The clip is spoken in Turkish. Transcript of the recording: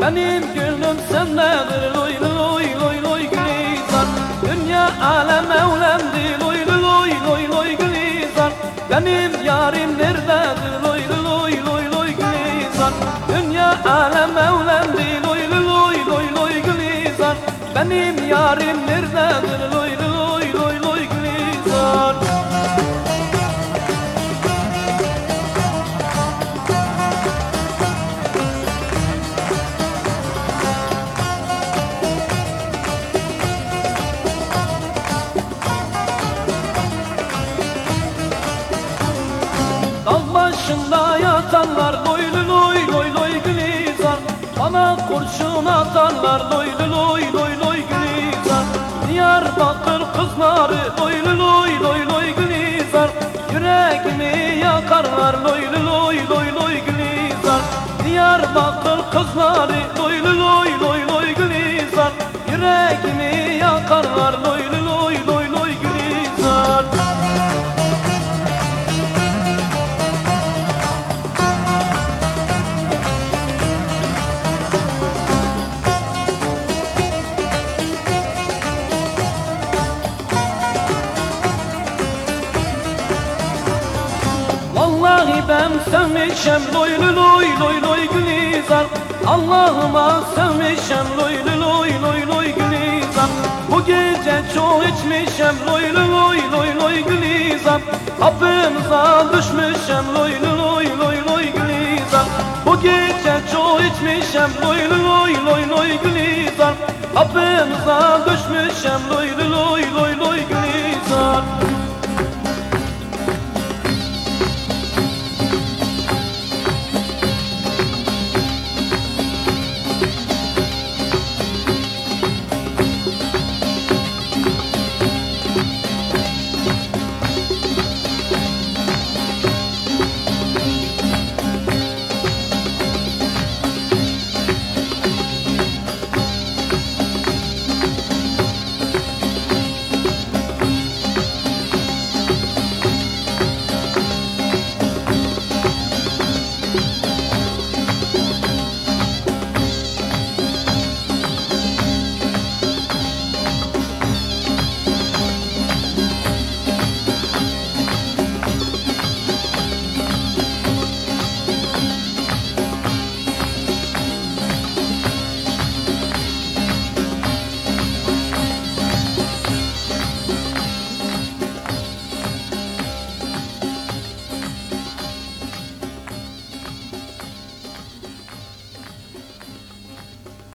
Benim gönlüm sendedir loy loy loy loy Gülizar. Dünya alem evlendi loy loy loy loy Gülizar. Benim yarim nerededir loy loy loy loy Gülizar. Dünya alem evlendi loy loy loy loy Gülizar. Benim yarim nerededir loy loy loy loy Gülizar. Dağ başında yatanlar loy loy loy loy Gülizar. Bana kurşun atarlar loy loy loy loy Gülizar. Diyarbakır kızları loy loy loy loy Gülizar. Yüreğimi yakarlar loy loy loy loy Gülizar. Diyarbakır kızları loy loy loy loy Gülizar. Yüreğimi yakarlar loy loy loy loy Gülizar. Vallahi ben sevmişem loy loy loy loy Gülizar. Allah'ıma sevmişem loy loy loy loy Gülizar. Bu gece çok içmişem loy loy loy loy Gülizar. Kapınıza düşmüşem loy loy loy loy Gülizar. Bu gece çok içmişem loy loy loy loy Gülizar. Kapınıza düşmüşem loy loy loy loy Gülizar.